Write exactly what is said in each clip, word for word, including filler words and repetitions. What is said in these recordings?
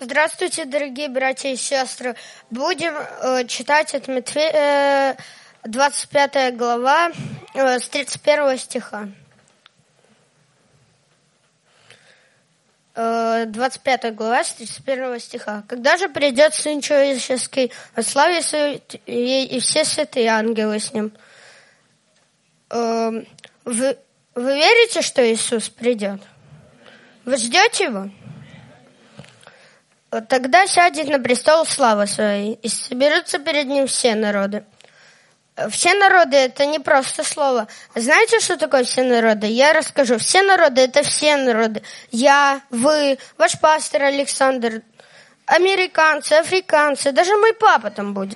Здравствуйте, дорогие братья и сестры. Будем э, читать от Матфея, э, двадцать пятая глава, э, с тридцать первого стиха. Э, двадцать пятая глава, с тридцать первого стиха. «Когда же придет Сын Человеческий, во славе Своей, и все святые ангелы с Ним?» э, вы, вы верите, что Иисус придет? Вы ждете Его? Тогда сядет на престол славы Своей, и соберутся перед Ним все народы. Все народы — это не просто слово. Знаете, что такое все народы? Я расскажу. Все народы — это все народы. Я, вы, ваш пастор Александр, американцы, африканцы, даже мой папа там будет.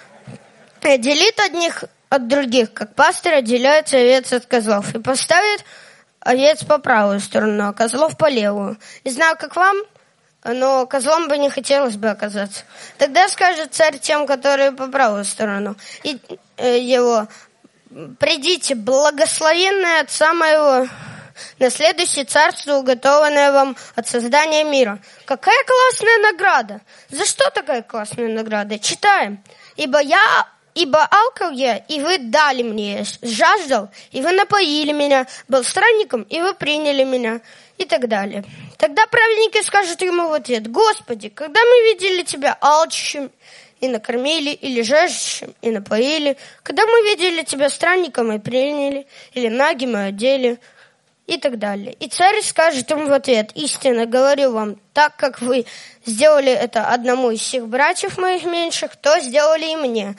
И делит одних от других, как пастор отделяет овец от козлов, и поставит овец по правую сторону, а козлов по левую. Не знаю, как вам, но козлом бы не хотелось бы оказаться. Тогда скажет царь тем, которые по правую сторону, и э, его: «Придите, благословенные Отца моего, наследуйте царство, уготованное вам от создания мира». Какая классная награда! За что такая классная награда? Читаем. «Ибо я... Ибо алкал я, и вы дали мне есть, жаждал, и вы напоили меня, был странником, и вы приняли меня», и так далее. Тогда праведники скажут ему в ответ: «Господи, когда мы видели тебя алчущим и накормили, или жаждущим и напоили, когда мы видели тебя странником и приняли, или нагим и одели», и так далее. И царь скажет им в ответ: «Истинно говорю вам, так как вы сделали это одному из всех братьев моих меньших, то сделали и мне».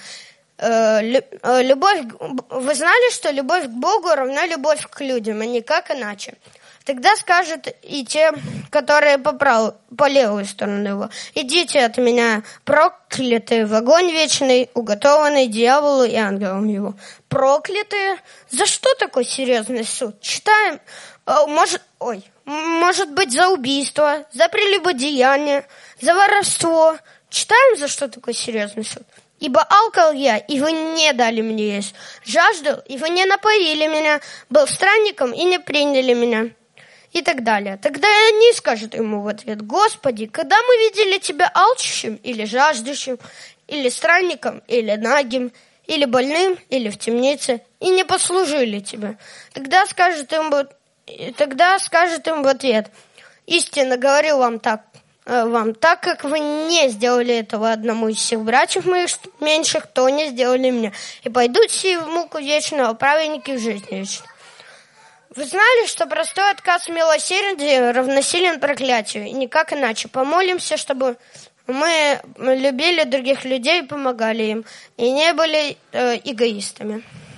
Любовь, вы знали, что любовь к Богу равна любовь к людям, а никак иначе. Тогда скажут и те, которые по правую, по левую сторону его: «Идите от меня, проклятые, в огонь вечный, уготованный дьяволу и ангелам его». Проклятые? За что такой серьезный суд? Читаем. Может, ой, может быть, за убийство, за прелюбодеяние, за воровство. Читаем, за что такой серьезный суд. «Ибо алкал я, и вы не дали мне есть, жаждал, и вы не напоили меня, был странником, и не приняли меня», и так далее. Тогда они скажут ему в ответ: «Господи, когда мы видели тебя алчущим, или жаждущим, или странником, или нагим, или больным, или в темнице, и не послужили тебе?» Тогда скажет им, тогда скажет им в ответ: «Истинно говорю вам так, вам, так как вы не сделали этого одному из всех братьев моих меньших, то не сделали мне. И пойдут все в муку вечную, а праведники в жизнь вечную». Вы знали, что простой отказ милосердия равносилен проклятию, и никак иначе. Помолимся, чтобы мы любили других людей и помогали им, и не были э, эгоистами.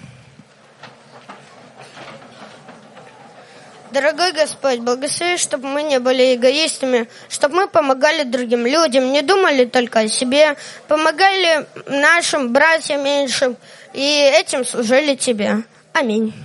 Дорогой Господь, благослови, чтобы мы не были эгоистами, чтобы мы помогали другим людям, не думали только о себе, помогали нашим братьям меньшим и этим служили Тебе. Аминь.